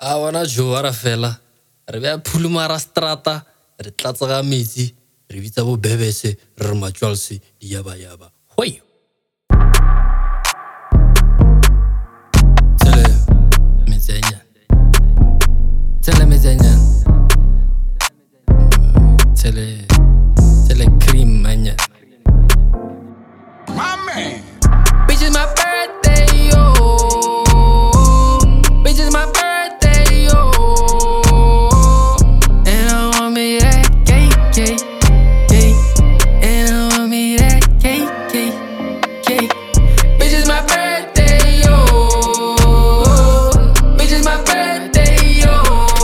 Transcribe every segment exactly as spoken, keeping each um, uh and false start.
A wana Joara fela. Re bea phulumara strata, re tlatsa ga metsi, re bitsa bo bebese, re matswalse di yaba yaba. Hoi. Tele metsenya. Tele metsenya. Tele tele cream manya. My man. Bitch, it's my birthday, yo. Bitch, it's my birthday, yo. And I want me that cake, cake, cake. And I want me that cake, cake, cake. Bitch, it's my birthday, yo. Bitch, it's my birthday, yo.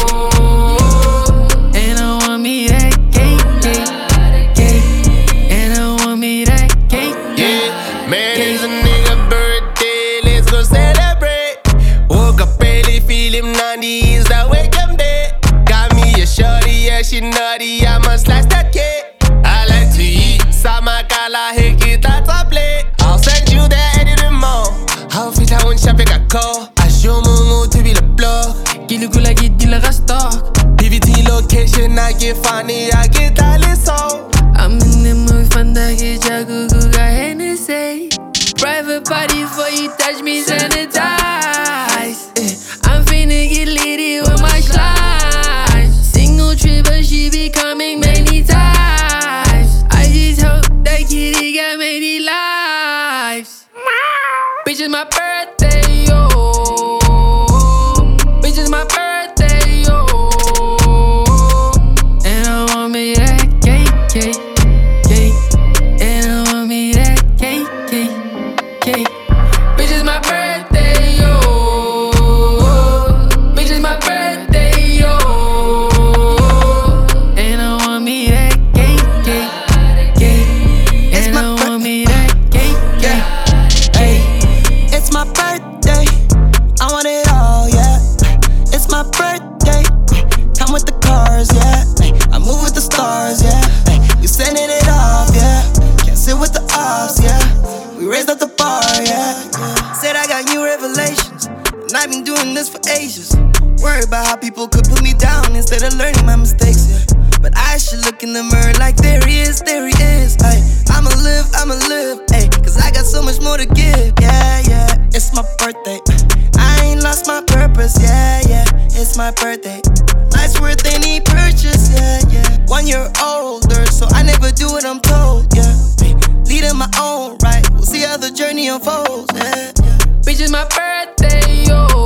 And I want me that cake, cake, cake. And I want me that cake, cake. Man, it's a nigga birthday, let's go celebrate. Woke up early, feeling ninety, is that wake up day. Got me a shorty, yeah, she nutty, I'ma slice that cake. I like to eat, samakala, hiki, that's a plate. I'll send you that edit in more. How fit I won't shop, I got call. I show Momo to be the blog. Kilukula get dealer a stock. P V T location, I get funny, I get all this all. I'm in the mood for the get jagugu got Hennessy. Private party before you touch me, sanitize. Eh, I'm finna get litty with my slime. Single trip, but she be coming many times. I just hope that kitty got many lives. Bitch, it's my birthday, yo. Bitch, it's my birthday, yo. And I want me that cake, cake, cake. And I want me that cake, cake, cake. Bitch, it's my birthday, yo. Bitch, it's my birthday, yo. And I want me that cake, cake, cake. And I want me that cake, cake, cake. It's my birthday, I want it all, yeah. It's my birthday, come with the cars, yeah. I move with the stars, yeah. We sending it off, yeah. Can't sit with the offs, yeah. We raised up the bar, yeah. Said I got new revelations, and I've been doing this for ages. Worried about how people could put me down instead of learning my mistakes, yeah. But I should look in the mirror like there he is, there he is. Ay, I'ma live, I'ma live, ay, cause I got so much more to give, yeah, yeah. It's my birthday, I ain't lost my purpose, yeah, yeah. It's my birthday, life's worth any purchase, yeah, yeah. One year older, so I never do what I'm told, yeah. Ay, leading my own right, we'll see how the journey unfolds, yeah, yeah. Bitch, it's my birthday, yo.